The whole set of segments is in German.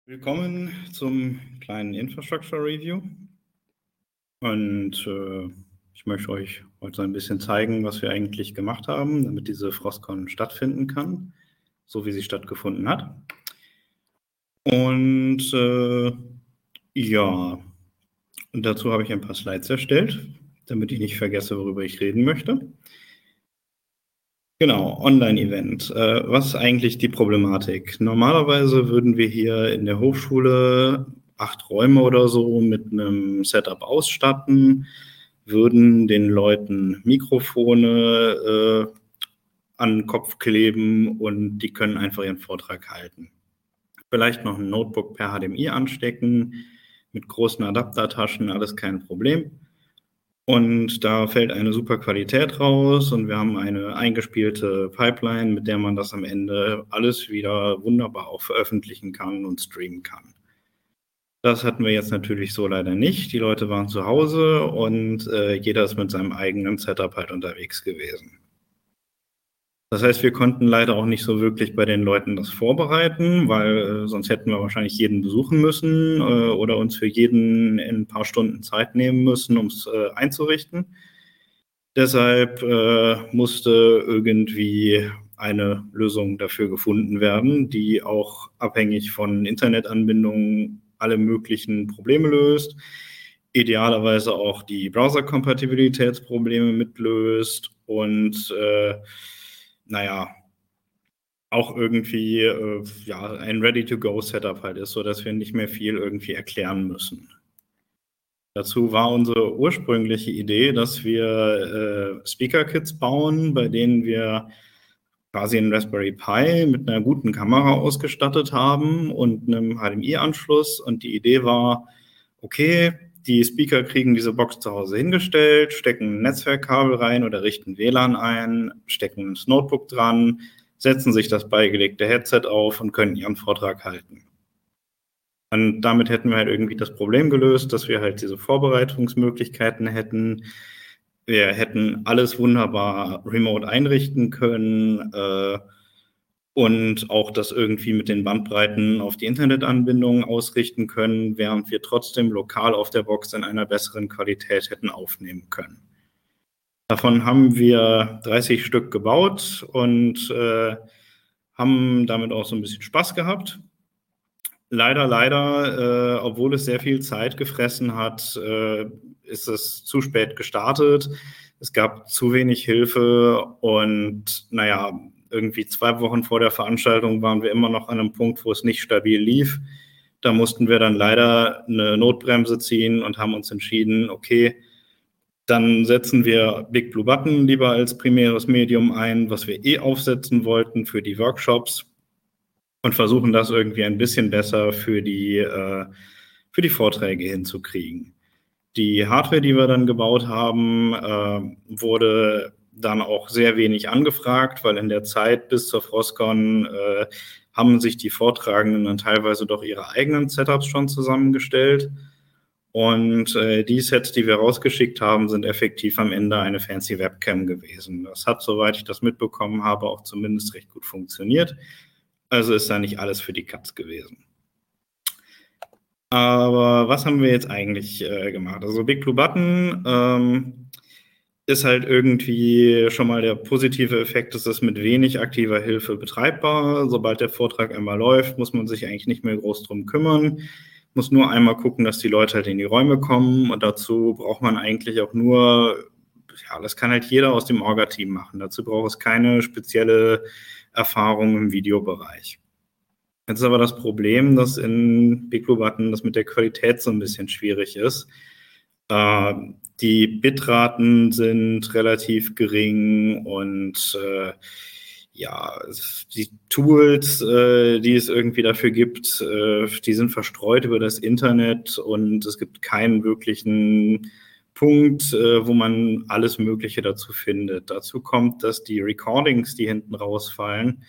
Willkommen zum kleinen Infrastructure Review. Und ich möchte euch heute so ein bisschen zeigen, was wir eigentlich gemacht haben, damit diese Frostcon stattfinden kann, so wie sie stattgefunden hat. Und ja, und dazu habe ich ein paar Slides erstellt, damit ich nicht vergesse, worüber ich reden möchte. Genau, Online-Event. Was ist eigentlich die Problematik? Normalerweise würden wir hier in der Hochschule 8 Räume oder so mit einem Setup ausstatten, würden den Leuten Mikrofone an den Kopf kleben und die können einfach ihren Vortrag halten. Vielleicht noch ein Notebook per HDMI anstecken, mit großen Adaptertaschen, alles kein Problem. Und da fällt eine super Qualität raus und wir haben eine eingespielte Pipeline, mit der man das am Ende alles wieder wunderbar auch veröffentlichen kann und streamen kann. Das hatten wir jetzt natürlich so leider nicht. Die Leute waren zu Hause und jeder ist mit seinem eigenen Setup halt unterwegs gewesen. Das heißt, wir konnten leider auch nicht so wirklich bei den Leuten das vorbereiten, weil sonst hätten wir wahrscheinlich jeden besuchen müssen oder uns für jeden in ein paar Stunden Zeit nehmen müssen, um es einzurichten. Deshalb musste irgendwie eine Lösung dafür gefunden werden, die auch abhängig von Internetanbindungen alle möglichen Probleme löst, idealerweise auch die Browser-Kompatibilitätsprobleme mitlöst und naja, auch irgendwie ja, ein Ready-to-Go-Setup halt ist, sodass wir nicht mehr viel irgendwie erklären müssen. Dazu war unsere ursprüngliche Idee, dass wir Speaker-Kits bauen, bei denen wir quasi einen Raspberry Pi mit einer guten Kamera ausgestattet haben und einem HDMI-Anschluss. Und die Idee war, okay, die Speaker kriegen diese Box zu Hause hingestellt, stecken ein Netzwerkkabel rein oder richten WLAN ein, stecken das Notebook dran, setzen sich das beigelegte Headset auf und können ihren Vortrag halten. Und damit hätten wir halt irgendwie das Problem gelöst, dass wir halt diese Vorbereitungsmöglichkeiten hätten. Wir hätten alles wunderbar remote einrichten können und auch das irgendwie mit den Bandbreiten auf die Internetanbindung ausrichten können, während wir trotzdem lokal auf der Box in einer besseren Qualität hätten aufnehmen können. Davon haben wir 30 Stück gebaut und haben damit auch so ein bisschen Spaß gehabt. Leider, obwohl es sehr viel Zeit gefressen hat, ist es zu spät gestartet. Es gab zu wenig Hilfe und naja, irgendwie 2 Wochen vor der Veranstaltung waren wir immer noch an einem Punkt, wo es nicht stabil lief. Da mussten wir dann leider eine Notbremse ziehen und haben uns entschieden, okay, dann setzen wir Big Blue Button lieber als primäres Medium ein, was wir aufsetzen wollten für die Workshops und versuchen das irgendwie ein bisschen besser für die Vorträge hinzukriegen. Die Hardware, die wir dann gebaut haben, wurde dann auch sehr wenig angefragt, weil in der Zeit bis zur Frostcon haben sich die Vortragenden dann teilweise doch ihre eigenen Setups schon zusammengestellt. Und die Sets, die wir rausgeschickt haben, sind effektiv am Ende eine fancy Webcam gewesen. Das hat, soweit ich das mitbekommen habe, auch zumindest recht gut funktioniert. Also ist da nicht alles für die Katz gewesen. Aber was haben wir jetzt eigentlich gemacht? Also Big Blue Button ist halt irgendwie schon mal der positive Effekt, dass es mit wenig aktiver Hilfe betreibbar. Sobald der Vortrag einmal läuft, muss man sich eigentlich nicht mehr groß drum kümmern. Muss nur einmal gucken, dass die Leute halt in die Räume kommen. Und dazu braucht man eigentlich auch nur, ja, das kann halt jeder aus dem Orga-Team machen. Dazu braucht es keine spezielle Erfahrung im Videobereich. Jetzt ist aber das Problem, dass in Big Blue Button das mit der Qualität so ein bisschen schwierig ist. Die Bitraten sind relativ gering und ja, die Tools, die es irgendwie dafür gibt, die sind verstreut über das Internet und es gibt keinen wirklichen Punkt, wo man alles Mögliche dazu findet. Dazu kommt, dass die Recordings, die hinten rausfallen,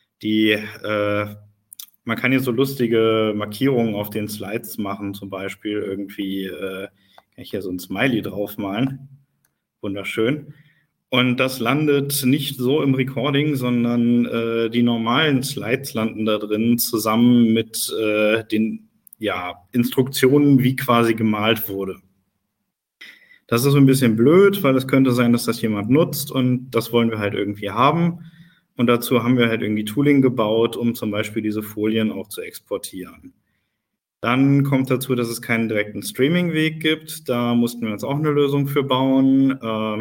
man kann hier so lustige Markierungen auf den Slides machen, zum Beispiel irgendwie kann ich hier so ein Smiley draufmalen. Wunderschön. Und das landet nicht so im Recording, sondern die normalen Slides landen da drin, zusammen mit den Instruktionen, wie quasi gemalt wurde. Das ist so ein bisschen blöd, weil es könnte sein, dass das jemand nutzt und das wollen wir halt irgendwie haben. Und dazu haben wir halt irgendwie Tooling gebaut, um zum Beispiel diese Folien auch zu exportieren. Dann kommt dazu, dass es keinen direkten Streaming-Weg gibt. Da mussten wir uns auch eine Lösung für bauen.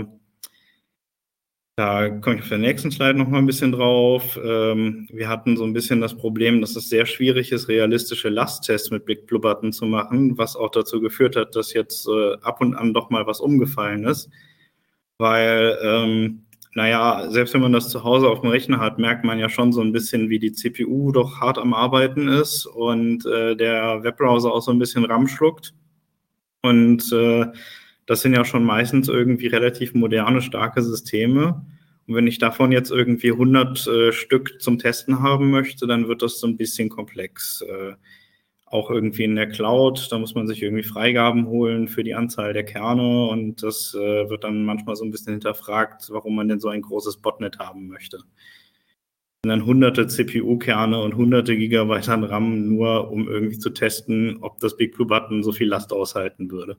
Da komme ich auf der nächsten Slide noch mal ein bisschen drauf. Wir hatten so ein bisschen das Problem, dass es sehr schwierig ist, realistische Lasttests mit Big Blue Button zu machen, was auch dazu geführt hat, dass jetzt ab und an doch mal was umgefallen ist. Weil, selbst wenn man das zu Hause auf dem Rechner hat, merkt man ja schon so ein bisschen, wie die CPU doch hart am Arbeiten ist und der Webbrowser auch so ein bisschen RAM schluckt. Und das sind ja schon meistens irgendwie relativ moderne, starke Systeme. Und wenn ich davon jetzt irgendwie 100 Stück zum Testen haben möchte, dann wird das so ein bisschen komplex. Auch irgendwie in der Cloud, da muss man sich irgendwie Freigaben holen für die Anzahl der Kerne und das wird dann manchmal so ein bisschen hinterfragt, warum man denn so ein großes Botnet haben möchte. Und dann hunderte CPU-Kerne und hunderte Gigabyte an RAM, nur um irgendwie zu testen, ob das Big Blue Button so viel Last aushalten würde.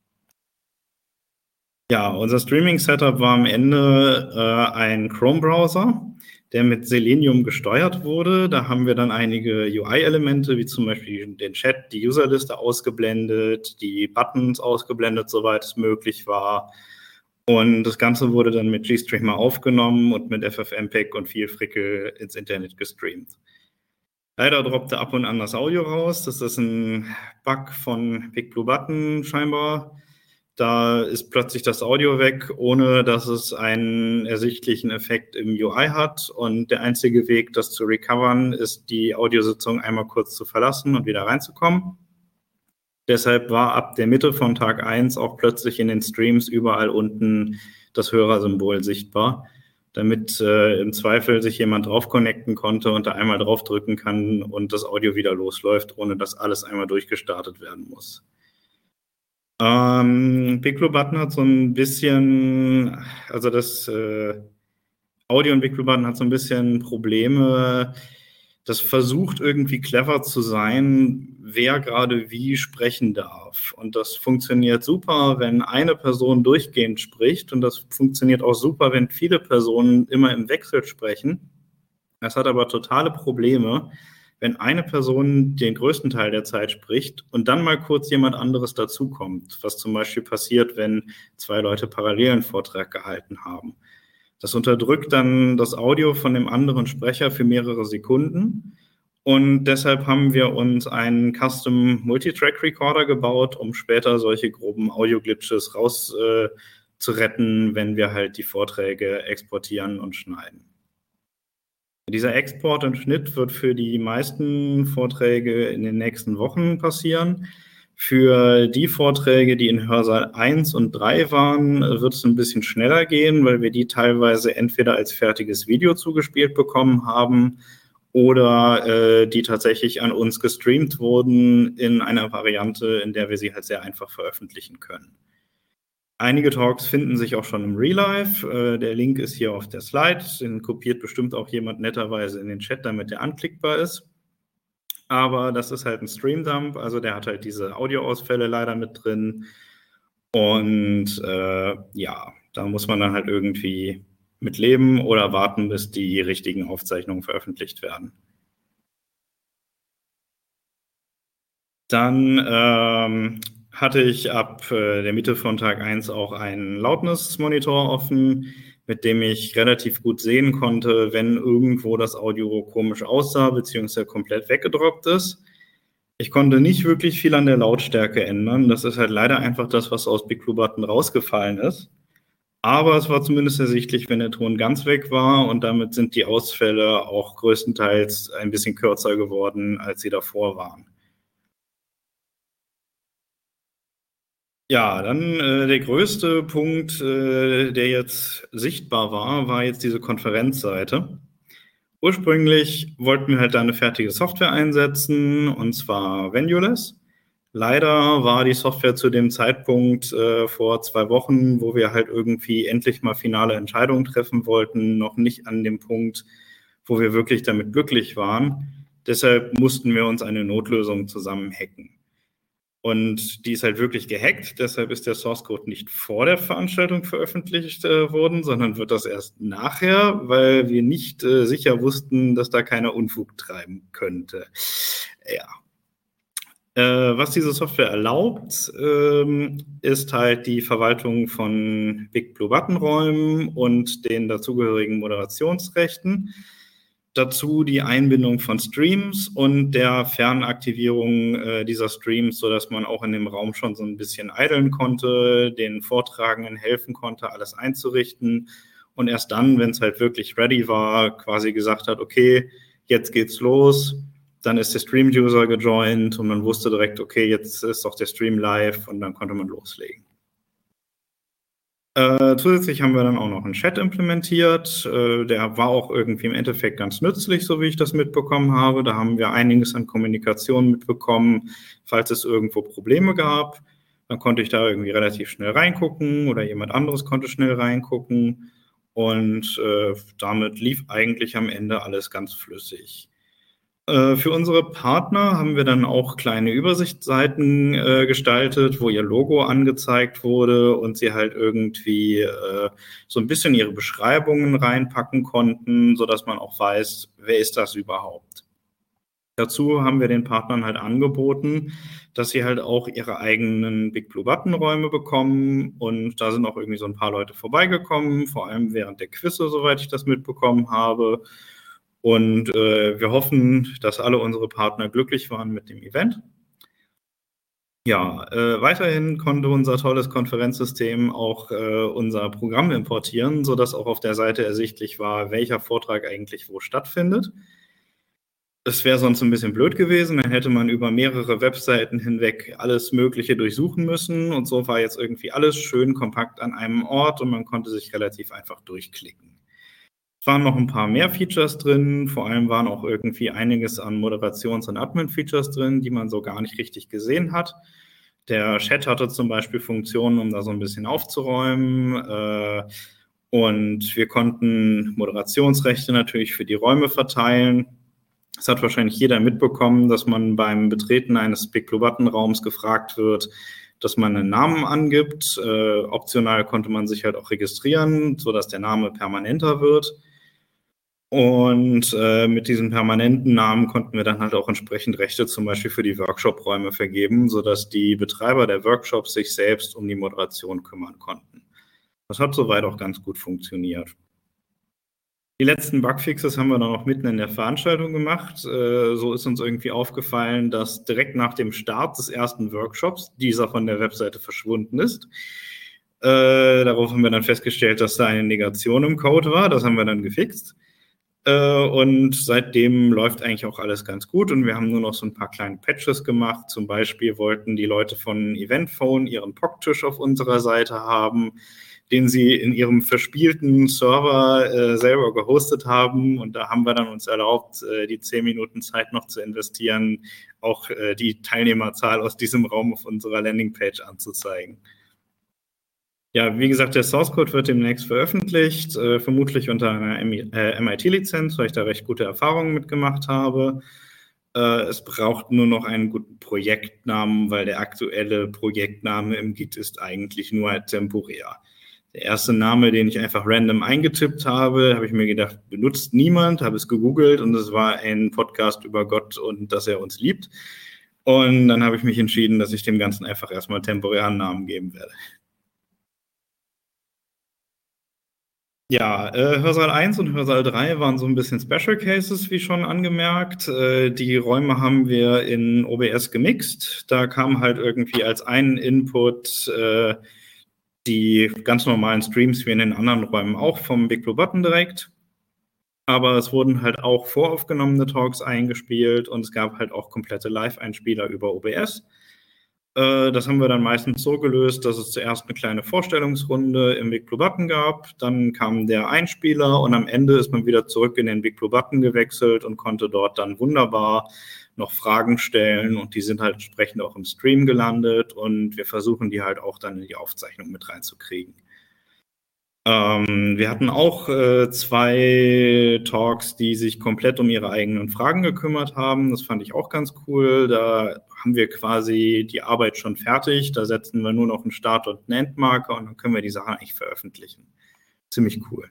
Ja, unser Streaming-Setup war am Ende ein Chrome-Browser, der mit Selenium gesteuert wurde. Da haben wir dann einige UI-Elemente, wie zum Beispiel den Chat, die Userliste ausgeblendet, die Buttons ausgeblendet, soweit es möglich war. Und das Ganze wurde dann mit GStreamer aufgenommen und mit FFmpeg und viel Frickel ins Internet gestreamt. Leider droppte ab und an das Audio raus. Das ist ein Bug von Big Blue Button scheinbar. Da ist plötzlich das Audio weg, ohne dass es einen ersichtlichen Effekt im UI hat. Und der einzige Weg, das zu recovern, ist, die Audiositzung einmal kurz zu verlassen und wieder reinzukommen. Deshalb war ab der Mitte von Tag 1 auch plötzlich in den Streams überall unten das Hörersymbol sichtbar, damit im Zweifel sich jemand drauf connecten konnte und da einmal draufdrücken kann und das Audio wieder losläuft, ohne dass alles einmal durchgestartet werden muss. Big Blue Button hat so ein bisschen, also das Audio in Big Blue Button hat so ein bisschen Probleme. Das versucht irgendwie clever zu sein, wer gerade wie sprechen darf. Und das funktioniert super, wenn eine Person durchgehend spricht. Und das funktioniert auch super, wenn viele Personen immer im Wechsel sprechen. Das hat aber totale Probleme, wenn eine Person den größten Teil der Zeit spricht und dann mal kurz jemand anderes dazukommt, was zum Beispiel passiert, wenn zwei Leute parallel einen Vortrag gehalten haben. Das unterdrückt dann das Audio von dem anderen Sprecher für mehrere Sekunden und deshalb haben wir uns einen Custom Multitrack Recorder gebaut, um später solche groben Audio-Glitches rauszuretten, wenn wir halt die Vorträge exportieren und schneiden. Dieser Export und Schnitt wird für die meisten Vorträge in den nächsten Wochen passieren. Für die Vorträge, die in Hörsaal 1 und 3 waren, wird es ein bisschen schneller gehen, weil wir die teilweise entweder als fertiges Video zugespielt bekommen haben oder die tatsächlich an uns gestreamt wurden in einer Variante, in der wir sie halt sehr einfach veröffentlichen können. Einige Talks finden sich auch schon im Real Life. Der Link ist hier auf der Slide. Den kopiert bestimmt auch jemand netterweise in den Chat, damit der anklickbar ist. Aber das ist halt ein Streamdump, also der hat halt diese Audioausfälle leider mit drin. Und da muss man dann halt irgendwie mit leben oder warten, bis die richtigen Aufzeichnungen veröffentlicht werden. Dann hatte ich ab der Mitte von Tag 1 auch einen Loudness-Monitor offen, mit dem ich relativ gut sehen konnte, wenn irgendwo das Audio komisch aussah, beziehungsweise komplett weggedroppt ist. Ich konnte nicht wirklich viel an der Lautstärke ändern. Das ist halt leider einfach das, was aus Big Blue Button rausgefallen ist. Aber es war zumindest ersichtlich, wenn der Ton ganz weg war und damit sind die Ausfälle auch größtenteils ein bisschen kürzer geworden, als sie davor waren. Ja, dann der größte Punkt, der jetzt sichtbar war jetzt diese Konferenzseite. Ursprünglich wollten wir halt da eine fertige Software einsetzen, und zwar Venuless. Leider war die Software zu dem Zeitpunkt vor 2 Wochen, wo wir halt irgendwie endlich mal finale Entscheidungen treffen wollten, noch nicht an dem Punkt, wo wir wirklich damit glücklich waren. Deshalb mussten wir uns eine Notlösung zusammen hacken. Und die ist halt wirklich gehackt, deshalb ist der Source Code nicht vor der Veranstaltung veröffentlicht worden, sondern wird das erst nachher, weil wir nicht sicher wussten, dass da keiner Unfug treiben könnte. Ja. Was diese Software erlaubt, ist halt die Verwaltung von Big Blue Button Räumen und den dazugehörigen Moderationsrechten. Dazu die Einbindung von Streams und der Fernaktivierung dieser Streams, sodass man auch in dem Raum schon so ein bisschen idlen konnte, den Vortragenden helfen konnte, alles einzurichten. Und erst dann, wenn es halt wirklich ready war, quasi gesagt hat, okay, jetzt geht's los. Dann ist der Stream-User gejoint und man wusste direkt, okay, jetzt ist auch der Stream live und dann konnte man loslegen. Zusätzlich haben wir dann auch noch einen Chat implementiert. Der war auch irgendwie im Endeffekt ganz nützlich, so wie ich das mitbekommen habe. Da haben wir einiges an Kommunikation mitbekommen, falls es irgendwo Probleme gab. Dann konnte ich da irgendwie relativ schnell reingucken oder jemand anderes konnte schnell reingucken. Und damit lief eigentlich am Ende alles ganz flüssig. Für unsere Partner haben wir dann auch kleine Übersichtsseiten gestaltet, wo ihr Logo angezeigt wurde und sie halt irgendwie so ein bisschen ihre Beschreibungen reinpacken konnten, sodass man auch weiß, wer ist das überhaupt. Dazu haben wir den Partnern halt angeboten, dass sie halt auch ihre eigenen Big Blue Button Räume bekommen und da sind auch irgendwie so ein paar Leute vorbeigekommen, vor allem während der Quizze, soweit ich das mitbekommen habe. Und wir hoffen, dass alle unsere Partner glücklich waren mit dem Event. Ja, weiterhin konnte unser tolles Konferenzsystem auch unser Programm importieren, sodass auch auf der Seite ersichtlich war, welcher Vortrag eigentlich wo stattfindet. Es wäre sonst ein bisschen blöd gewesen, dann hätte man über mehrere Webseiten hinweg alles Mögliche durchsuchen müssen. Und so war jetzt irgendwie alles schön kompakt an einem Ort und man konnte sich relativ einfach durchklicken. Es waren noch ein paar mehr Features drin, vor allem waren auch irgendwie einiges an Moderations- und Admin-Features drin, die man so gar nicht richtig gesehen hat. Der Chat hatte zum Beispiel Funktionen, um da so ein bisschen aufzuräumen. Und wir konnten Moderationsrechte natürlich für die Räume verteilen. Es hat wahrscheinlich jeder mitbekommen, dass man beim Betreten eines Big Blue Button Raums gefragt wird, dass man einen Namen angibt. Optional konnte man sich halt auch registrieren, sodass der Name permanenter wird. Und mit diesem permanenten Namen konnten wir dann halt auch entsprechend Rechte zum Beispiel für die Workshop-Räume vergeben, sodass die Betreiber der Workshops sich selbst um die Moderation kümmern konnten. Das hat soweit auch ganz gut funktioniert. Die letzten Bugfixes haben wir dann noch mitten in der Veranstaltung gemacht. So ist uns irgendwie aufgefallen, dass direkt nach dem Start des ersten Workshops dieser von der Webseite verschwunden ist. Darauf haben wir dann festgestellt, dass da eine Negation im Code war. Das haben wir dann gefixt. Und seitdem läuft eigentlich auch alles ganz gut und wir haben nur noch so ein paar kleine Patches gemacht. Zum Beispiel wollten die Leute von Eventphone ihren POC-Tisch auf unserer Seite haben, den sie in ihrem verspielten Server selber gehostet haben. Und da haben wir dann uns erlaubt, die 10 Minuten Zeit noch zu investieren, auch die Teilnehmerzahl aus diesem Raum auf unserer Landingpage anzuzeigen. Ja, wie gesagt, der Source Code wird demnächst veröffentlicht, vermutlich unter einer MIT-Lizenz, weil ich da recht gute Erfahrungen mitgemacht habe. Es braucht nur noch einen guten Projektnamen, weil der aktuelle Projektname im Git ist eigentlich nur temporär. Der erste Name, den ich einfach random eingetippt habe ich mir gedacht, benutzt niemand, habe es gegoogelt und es war ein Podcast über Gott und dass er uns liebt. Und dann habe ich mich entschieden, dass ich dem Ganzen einfach erstmal temporären Namen geben werde. Ja, Hörsaal 1 und Hörsaal 3 waren so ein bisschen Special Cases, wie schon angemerkt. Die Räume haben wir in OBS gemixt. Da kam halt irgendwie als einen Input die ganz normalen Streams wie in den anderen Räumen auch vom Big Blue Button direkt. Aber es wurden halt auch voraufgenommene Talks eingespielt und es gab halt auch komplette Live-Einspieler über OBS. Das haben wir dann meistens so gelöst, dass es zuerst eine kleine Vorstellungsrunde im Big Blue Button gab, dann kam der Einspieler und am Ende ist man wieder zurück in den Big Blue Button gewechselt und konnte dort dann wunderbar noch Fragen stellen und die sind halt entsprechend auch im Stream gelandet und wir versuchen die halt auch dann in die Aufzeichnung mit reinzukriegen. Wir hatten auch 2 Talks, die sich komplett um ihre eigenen Fragen gekümmert haben. Das fand ich auch ganz cool. Da haben wir quasi die Arbeit schon fertig. Da setzen wir nur noch einen Start- und einen Endmarker und dann können wir die Sachen eigentlich veröffentlichen. Ziemlich cool.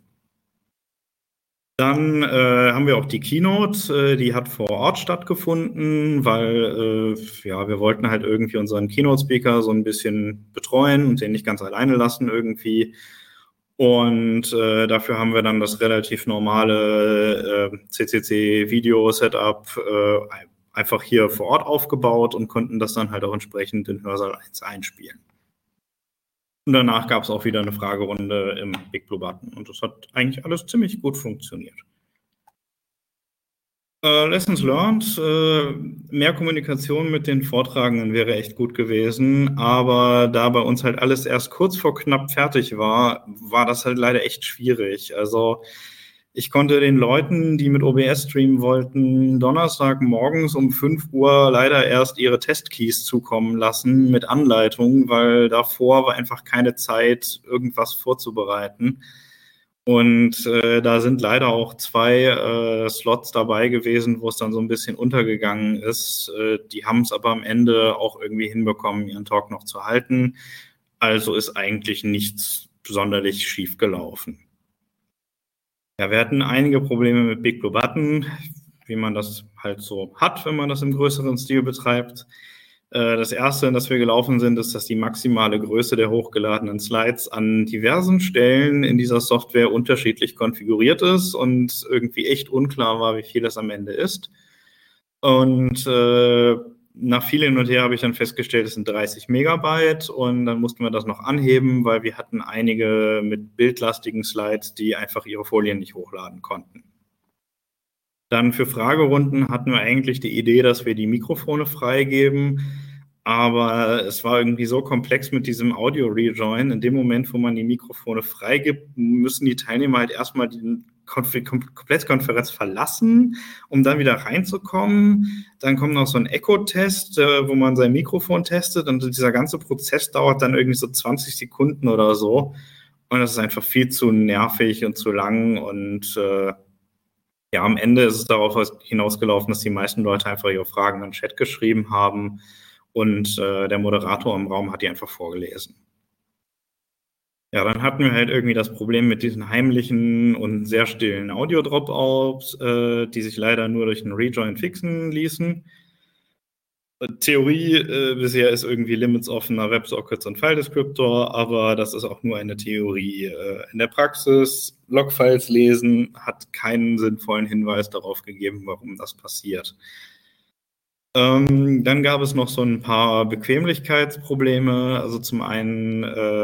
Dann haben wir auch die Keynote, die hat vor Ort stattgefunden, weil wir wollten halt irgendwie unseren Keynote-Speaker so ein bisschen betreuen und den nicht ganz alleine lassen irgendwie. Und dafür haben wir dann das relativ normale CCC-Video-Setup einfach hier vor Ort aufgebaut und konnten das dann halt auch entsprechend in Hörsaal 1 einspielen. Und danach gab es auch wieder eine Fragerunde im Big Blue Button und das hat eigentlich alles ziemlich gut funktioniert. Lessons learned, mehr Kommunikation mit den Vortragenden wäre echt gut gewesen, aber da bei uns halt alles erst kurz vor knapp fertig war, war das halt leider echt schwierig. Also ich konnte den Leuten, die mit OBS streamen wollten, Donnerstag morgens um 5 Uhr leider erst ihre Testkeys zukommen lassen mit Anleitung, weil davor war einfach keine Zeit, irgendwas vorzubereiten. Und da sind leider auch 2 Slots dabei gewesen, wo es dann so ein bisschen untergegangen ist. Die haben es aber am Ende auch irgendwie hinbekommen, ihren Talk noch zu halten. Also ist eigentlich nichts sonderlich schief gelaufen. Ja, wir hatten einige Probleme mit Big Blue Button, wie man das halt so hat, wenn man das im größeren Stil betreibt. Das erste, in das wir gelaufen sind, ist, dass die maximale Größe der hochgeladenen Slides an diversen Stellen in dieser Software unterschiedlich konfiguriert ist und irgendwie echt unklar war, wie viel das am Ende ist. Und nach viel hin und her habe ich dann festgestellt, es sind 30 Megabyte und dann mussten wir das noch anheben, weil wir hatten einige mit bildlastigen Slides, die einfach ihre Folien nicht hochladen konnten. Dann für Fragerunden hatten wir eigentlich die Idee, dass wir die Mikrofone freigeben, aber es war irgendwie so komplex mit diesem Audio-Rejoin. In dem Moment, wo man die Mikrofone freigibt, müssen die Teilnehmer halt erstmal die Komplettkonferenz verlassen, um dann wieder reinzukommen. Dann kommt noch so ein Echo-Test, wo man sein Mikrofon testet und dieser ganze Prozess dauert dann irgendwie so 20 Sekunden oder so. Und das ist einfach viel zu nervig und zu lang und am Ende ist es darauf hinausgelaufen, dass die meisten Leute einfach ihre Fragen in den Chat geschrieben haben und der Moderator im Raum hat die einfach vorgelesen. Ja, dann hatten wir halt irgendwie das Problem mit diesen heimlichen und sehr stillen Audio-Dropouts, die sich leider nur durch einen Rejoin fixen ließen. Theorie bisher ist irgendwie Limits offener WebSockets und File Descriptor, aber das ist auch nur eine Theorie. In der Praxis, Logfiles lesen, hat keinen sinnvollen Hinweis darauf gegeben, warum das passiert. Dann gab es noch so ein paar Bequemlichkeitsprobleme. Also zum einen,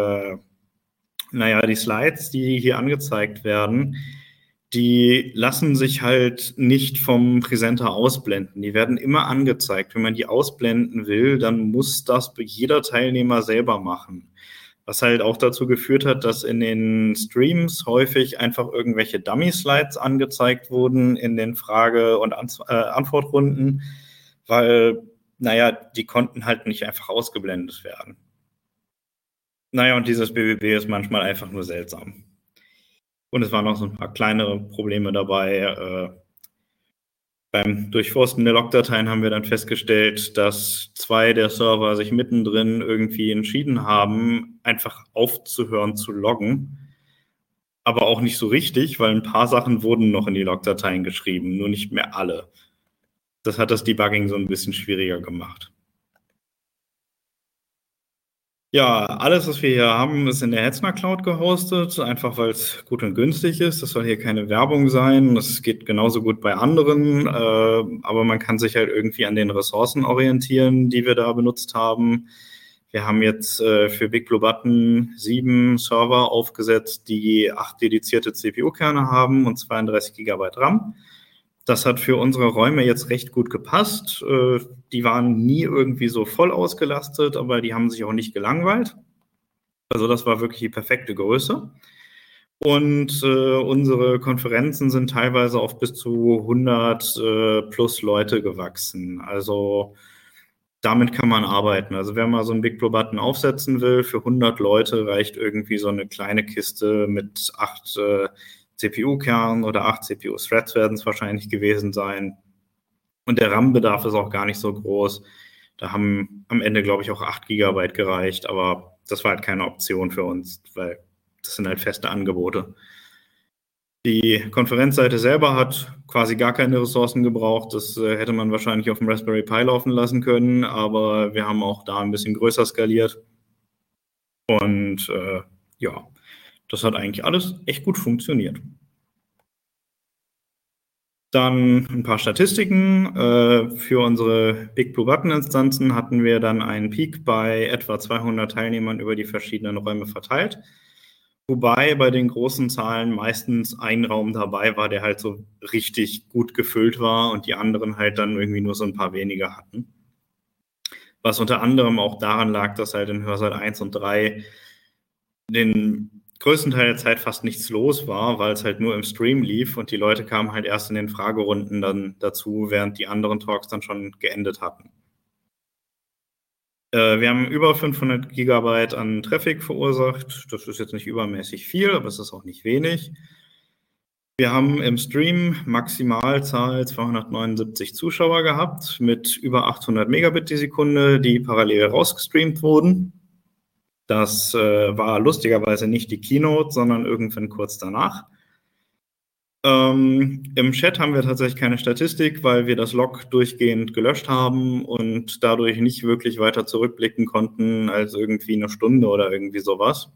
die Slides, die hier angezeigt werden, die lassen sich halt nicht vom Präsenter ausblenden. Die werden immer angezeigt. Wenn man die ausblenden will, dann muss das jeder Teilnehmer selber machen. Was halt auch dazu geführt hat, dass in den Streams häufig einfach irgendwelche Dummy-Slides angezeigt wurden in den Frage- und Antwortrunden, weil, die konnten halt nicht einfach ausgeblendet werden. Und dieses BBB ist manchmal einfach nur seltsam. Und es waren noch so ein paar kleinere Probleme dabei. Beim Durchforsten der Logdateien haben wir dann festgestellt, dass 2 der Server sich mittendrin irgendwie entschieden haben, einfach aufzuhören zu loggen. Aber auch nicht so richtig, weil ein paar Sachen wurden noch in die Logdateien geschrieben, nur nicht mehr alle. Das hat das Debugging so ein bisschen schwieriger gemacht. Ja, alles, was wir hier haben, ist in der Hetzner Cloud gehostet, einfach weil es gut und günstig ist. Das soll hier keine Werbung sein. Das geht genauso gut bei anderen, aber man kann sich halt irgendwie an den Ressourcen orientieren, die wir da benutzt haben. Wir haben jetzt für Big Blue Button 7 Server aufgesetzt, die 8 dedizierte CPU-Kerne haben und 32 GB RAM. Das hat für unsere Räume jetzt recht gut gepasst. Die waren nie irgendwie so voll ausgelastet, aber die haben sich auch nicht gelangweilt. Also das war wirklich die perfekte Größe. Und unsere Konferenzen sind teilweise auf bis zu 100 plus Leute gewachsen. Also damit kann man arbeiten. Also wenn man so einen Big Blue Button aufsetzen will, für 100 Leute reicht irgendwie so eine kleine Kiste mit 8 CPU-Kernen oder 8 CPU-Threads werden es wahrscheinlich gewesen sein. Und der RAM-Bedarf ist auch gar nicht so groß. Da haben am Ende, glaube ich, auch 8 Gigabyte gereicht, aber das war halt keine Option für uns, weil das sind halt feste Angebote. Die Konferenzseite selber hat quasi gar keine Ressourcen gebraucht. Das hätte man wahrscheinlich auf dem Raspberry Pi laufen lassen können, aber wir haben auch da ein bisschen größer skaliert. Und ja, das hat eigentlich alles echt gut funktioniert. Dann ein paar Statistiken. Für unsere Big Blue Button Instanzen hatten wir dann einen Peak bei etwa 200 Teilnehmern über die verschiedenen Räume verteilt. Wobei bei den großen Zahlen meistens ein Raum dabei war, der halt so richtig gut gefüllt war und die anderen halt dann irgendwie nur so ein paar weniger hatten. Was unter anderem auch daran lag, dass halt in Hörsaal 1 und 3 den größten Teil der Zeit fast nichts los war, weil es halt nur im Stream lief und die Leute kamen halt erst in den Fragerunden dann dazu, während die anderen Talks dann schon geendet hatten. Wir haben über 500 Gigabyte an Traffic verursacht. Das ist jetzt nicht übermäßig viel, aber es ist auch nicht wenig. Wir haben im Stream Maximalzahl 279 Zuschauer gehabt mit über 800 Megabit die Sekunde, die parallel rausgestreamt wurden. Das war lustigerweise nicht die Keynote, sondern irgendwann kurz danach. Im Chat haben wir tatsächlich keine Statistik, weil wir das Log durchgehend gelöscht haben und dadurch nicht wirklich weiter zurückblicken konnten als irgendwie eine Stunde oder irgendwie sowas.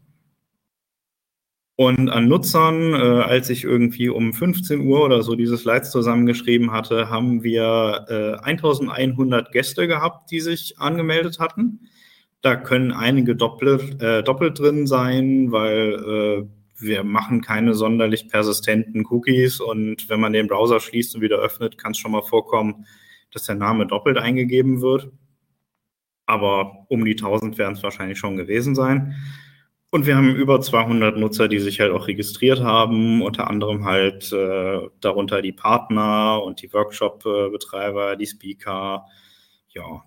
Und an Nutzern, als ich irgendwie um 15 Uhr oder so diese Slides zusammengeschrieben hatte, haben wir 1100 Gäste gehabt, die sich angemeldet hatten. Da können einige doppelt drin sein, weil wir machen keine sonderlich persistenten Cookies und wenn man den Browser schließt und wieder öffnet, kann es schon mal vorkommen, dass der Name doppelt eingegeben wird. Aber um die 1000 werden es wahrscheinlich schon gewesen sein. Und wir haben über 200 Nutzer, die sich halt auch registriert haben, unter anderem halt darunter die Partner und die Workshop-Betreiber, die Speaker, ja.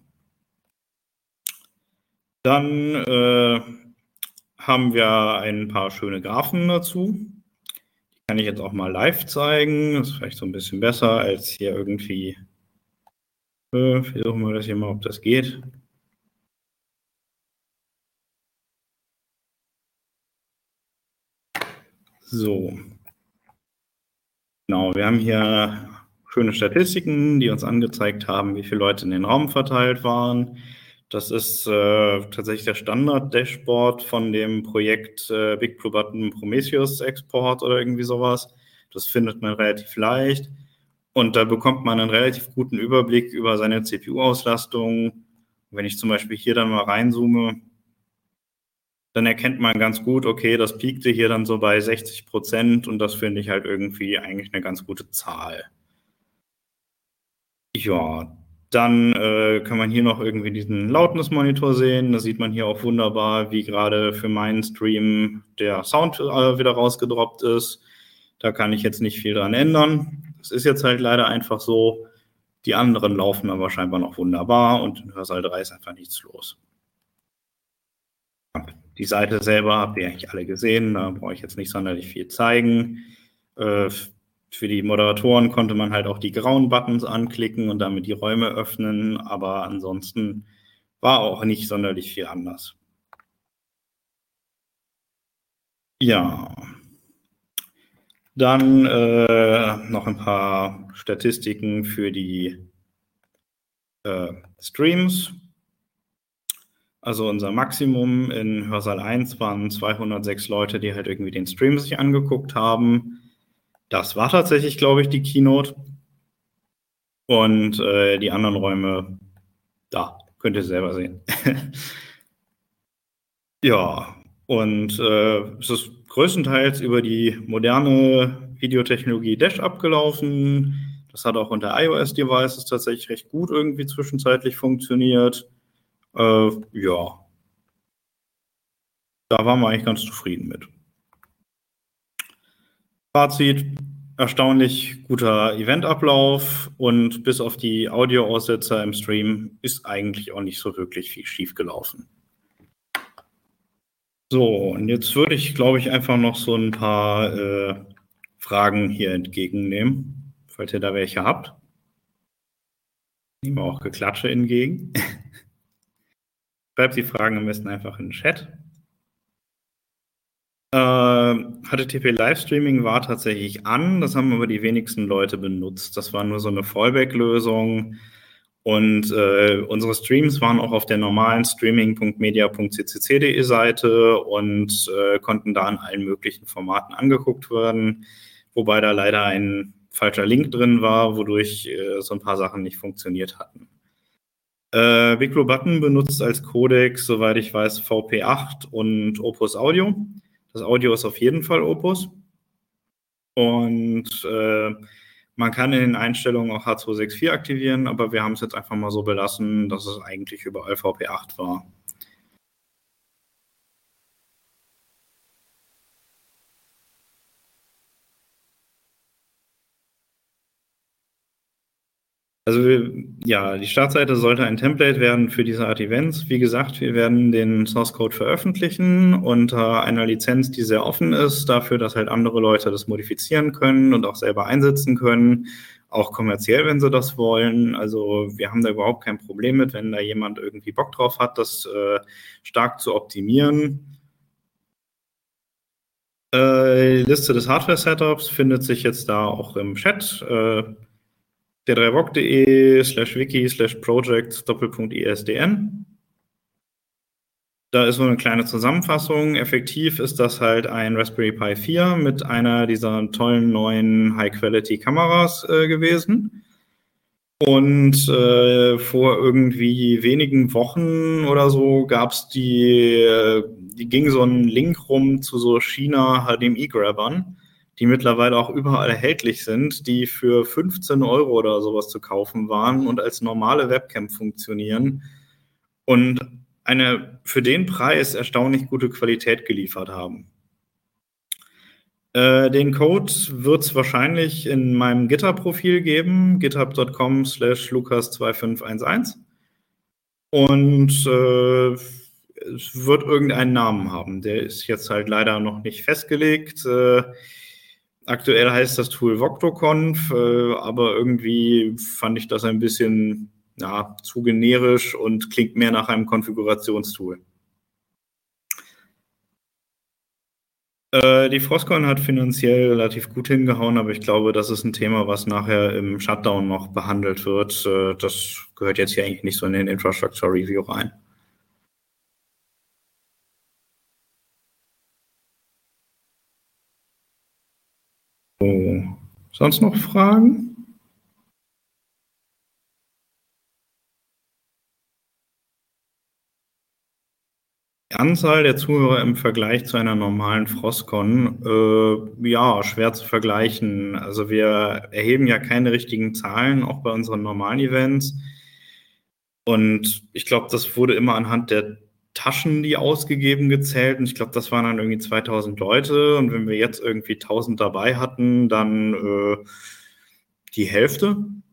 Dann haben wir ein paar schöne Graphen dazu. Die kann ich jetzt auch mal live zeigen. Das ist vielleicht so ein bisschen besser als hier irgendwie. Versuchen wir das hier mal, ob das geht. So. Genau, wir haben hier schöne Statistiken, die uns angezeigt haben, wie viele Leute in den Raum verteilt waren. Das ist tatsächlich der Standard-Dashboard von dem Projekt Big Blue Button Prometheus Export oder irgendwie sowas. Das findet man relativ leicht. Und da bekommt man einen relativ guten Überblick über seine CPU-Auslastung. Wenn ich zum Beispiel hier dann mal reinzoome, dann erkennt man ganz gut, okay, das piekte hier dann so bei 60% und das finde ich halt irgendwie eigentlich eine ganz gute Zahl. Ja, dann kann man hier noch irgendwie diesen Loudness-Monitor sehen. Da sieht man hier auch wunderbar, wie gerade für meinen Stream der Sound wieder rausgedroppt ist. Da kann ich jetzt nicht viel dran ändern. Das ist jetzt halt leider einfach so. Die anderen laufen aber scheinbar noch wunderbar und in Hörsaal 3 ist einfach nichts los. Die Seite selber habt ihr eigentlich alle gesehen, da brauche ich jetzt nicht sonderlich viel zeigen. Für die Moderatoren konnte man halt auch die grauen Buttons anklicken und damit die Räume öffnen, aber ansonsten war auch nicht sonderlich viel anders. Ja, dann noch ein paar Statistiken für die Streams. Also unser Maximum in Hörsaal 1 waren 206 Leute, die halt irgendwie den Stream sich angeguckt haben. Das war tatsächlich, glaube ich, die Keynote. Und die anderen Räume, da könnt ihr selber sehen. Ja, und es ist größtenteils über die moderne Videotechnologie Dash abgelaufen. Das hat auch unter iOS-Devices tatsächlich recht gut irgendwie zwischenzeitlich funktioniert. Ja, da waren wir eigentlich ganz zufrieden mit. Fazit, erstaunlich guter Eventablauf und bis auf die Audioaussetzer im Stream ist eigentlich auch nicht so wirklich viel schief gelaufen. So, und jetzt würde ich, glaube ich, einfach noch so ein paar Fragen hier entgegennehmen, falls ihr da welche habt. Nehmen wir auch Geklatsche entgegen. Schreibt die Fragen am besten einfach in den Chat. HTTP Livestreaming war tatsächlich an, das haben aber die wenigsten Leute benutzt. Das war nur so eine Fallback-Lösung. Und unsere Streams waren auch auf der normalen streaming.media.ccc.de Seite und konnten da in allen möglichen Formaten angeguckt werden, wobei da leider ein falscher Link drin war, wodurch so ein paar Sachen nicht funktioniert hatten. Big Blue Button benutzt als Codec, soweit ich weiß, VP8 und Opus Audio. Das Audio ist auf jeden Fall Opus. Und man kann in den Einstellungen auch H264 aktivieren, aber wir haben es jetzt einfach mal so belassen, dass es eigentlich überall VP8 war. Also ja, die Startseite sollte ein Template werden für diese Art Events. Wie gesagt, wir werden den Source Code veröffentlichen unter einer Lizenz, die sehr offen ist, dafür, dass halt andere Leute das modifizieren können und auch selber einsetzen können, auch kommerziell, wenn sie das wollen. Also wir haben da überhaupt kein Problem mit, wenn da jemand irgendwie Bock drauf hat, das stark zu optimieren. Liste des Hardware-Setups findet sich jetzt da auch im Chat. der3vox.de/wiki/project:/ISDN. Da ist so eine kleine Zusammenfassung. Effektiv ist das halt ein Raspberry Pi 4 mit einer dieser tollen neuen High-Quality-Kameras gewesen. Und vor irgendwie wenigen Wochen oder so ging so ein Link rum zu so China HDMI-Grabbern, die mittlerweile auch überall erhältlich sind, die für 15 Euro oder sowas zu kaufen waren und als normale Webcam funktionieren und eine für den Preis erstaunlich gute Qualität geliefert haben. Den Code wird es wahrscheinlich in meinem GitHub-Profil geben, github.com/lukas2511. Und es wird irgendeinen Namen haben. Der ist jetzt halt leider noch nicht festgelegt. Aktuell heißt das Tool VoctoConf, aber irgendwie fand ich das ein bisschen zu generisch und klingt mehr nach einem Konfigurationstool. Die Frostcon hat finanziell relativ gut hingehauen, aber ich glaube, das ist ein Thema, was nachher im Shutdown noch behandelt wird. Das gehört jetzt hier eigentlich nicht so in den Infrastructure Review rein. So. Sonst noch Fragen? Die Anzahl der Zuhörer im Vergleich zu einer normalen Frostcon, schwer zu vergleichen. Also wir erheben ja keine richtigen Zahlen, auch bei unseren normalen Events. Und ich glaube, das wurde immer anhand der Taschen, die ausgegeben, gezählt. Und ich glaube, das waren dann irgendwie 2000 Leute. Und wenn wir jetzt irgendwie 1000 dabei hatten, dann die Hälfte.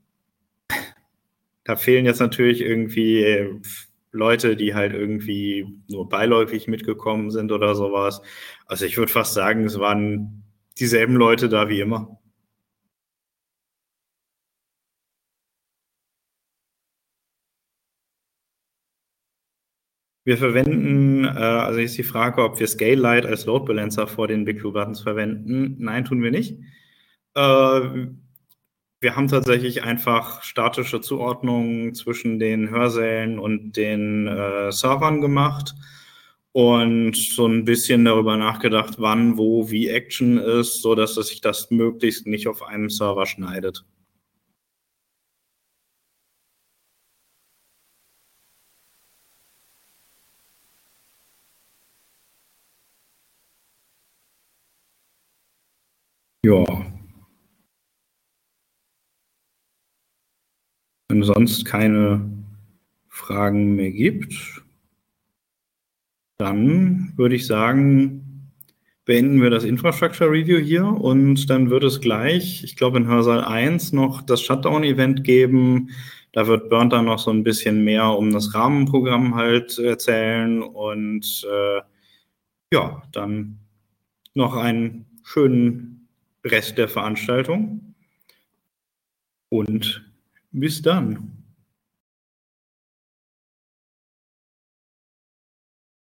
Da fehlen jetzt natürlich irgendwie Leute, die halt irgendwie nur beiläufig mitgekommen sind oder sowas. Also ich würde fast sagen, es waren dieselben Leute da wie immer. Wir verwenden, also ist die Frage, ob wir Scale-Light als Load Balancer vor den Big Blue Buttons verwenden. Nein, tun wir nicht. Wir haben tatsächlich einfach statische Zuordnungen zwischen den Hörsälen und den Servern gemacht und so ein bisschen darüber nachgedacht, wann, wo, wie Action ist, sodass sich das möglichst nicht auf einem Server schneidet. Ja. Wenn es sonst keine Fragen mehr gibt, dann würde ich sagen, beenden wir das Infrastructure Review hier und dann wird es gleich, ich glaube in Hörsaal 1, noch das Shutdown-Event geben. Da wird Bernd dann noch so ein bisschen mehr um das Rahmenprogramm halt erzählen und ja, dann noch einen schönen Rest der Veranstaltung und bis dann.